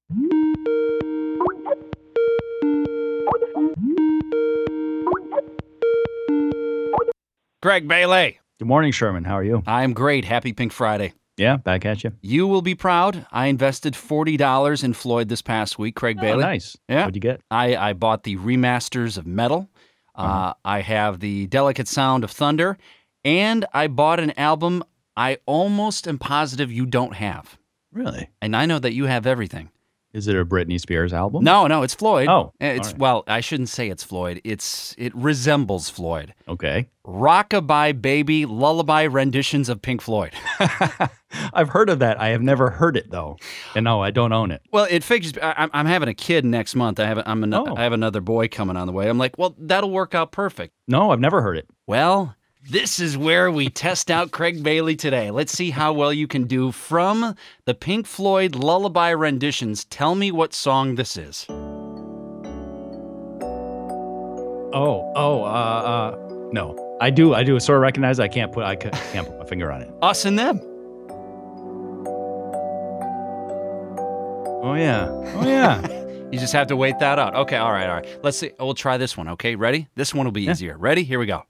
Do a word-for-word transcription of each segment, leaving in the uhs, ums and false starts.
Greg Bailey. Good morning, Sherman. How are you? I'm great. Happy Pink Friday. Yeah, back at you. You will be proud. I invested forty dollars in Floyd this past week, Craig Oh, Bailey. nice. Yeah. What'd you get? I, I bought the remasters of Metal. Uh, Uh-huh. I have the Delicate Sound of Thunder. And I bought an album I almost am positive you don't have. Really? And I know that you have everything. Is it a Britney Spears album? No, no, it's Floyd. Oh, It's all right. well, I shouldn't say it's Floyd. It's it resembles Floyd. Okay. Rockabye Baby lullaby renditions of Pink Floyd. I've heard of that. I have never heard it, though. And no, I don't own it. Well, it figures. I, I'm I'm having a kid next month. I have I'm an, Oh. I have another boy coming on the way. I'm like, well, that'll work out perfect. No, I've never heard it. Well, this is where we test out Craig Bailey today. Let's see how well you can do from the Pink Floyd lullaby renditions. Tell me what song this is. Oh, oh, uh, uh, no. I do, I do sort of recognize it. I can't put, I ca- can't put my finger on it. Us and Them. Oh, yeah. Oh, yeah. You just have to wait that out. Okay, all right, all right. Let's see. We'll try this one, okay? Ready? This one will be Yeah. easier. Ready? Here we go.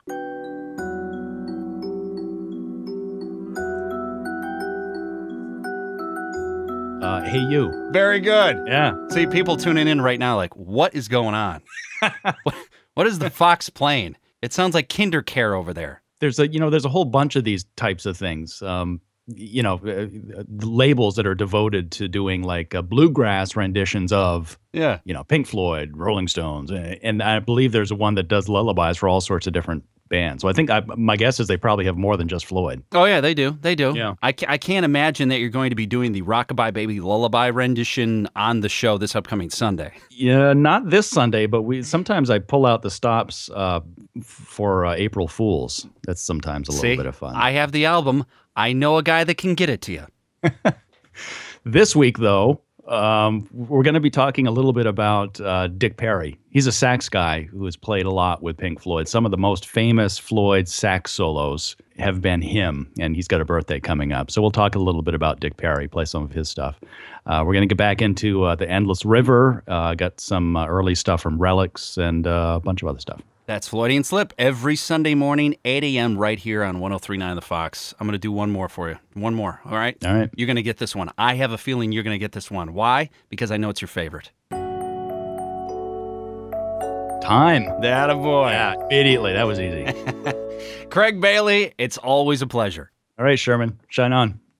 Uh, hey, you. Very good. Yeah. See, people tuning in right now like, what is going on? what, what is the Fox playing? It sounds like Kinder Care over there. There's a, you know, there's a whole bunch of these types of things. Um, you know, uh, uh, labels that are devoted to doing like uh, bluegrass renditions of, Yeah. you know, Pink Floyd, Rolling Stones, uh, and I believe there's one that does lullabies for all sorts of different bands. So I think I, my guess is they probably have more than just Floyd. Oh, yeah, they do. They do. Yeah. I, ca- I can't imagine that you're going to be doing the Rockabye Baby Lullaby rendition on the show this upcoming Sunday. Yeah, not this Sunday, but we sometimes I pull out the stops uh, f- for uh, April Fools. That's sometimes a See, little bit of fun. I have the album. I know a guy that can get it to you. This week, though, um, we're going to be talking a little bit about uh, Dick Perry. He's a sax guy who has played a lot with Pink Floyd. Some of the most famous Floyd sax solos have been him, and he's got a birthday coming up. So we'll talk a little bit about Dick Perry, play some of his stuff. Uh, we're going to get back into uh, The Endless River, uh, got some uh, early stuff from Relics, and uh, a bunch of other stuff. That's Floydian Slip every Sunday morning, eight a.m. right here on one oh three point nine The Fox. I'm going to do one more for you. One more, all right? All right. You're going to get this one. I have a feeling you're going to get this one. Why? Because I know it's your favorite. Time. That a boy. Yeah, immediately. That was easy. Craig Bailey, it's always a pleasure. All right, Sherman, shine on.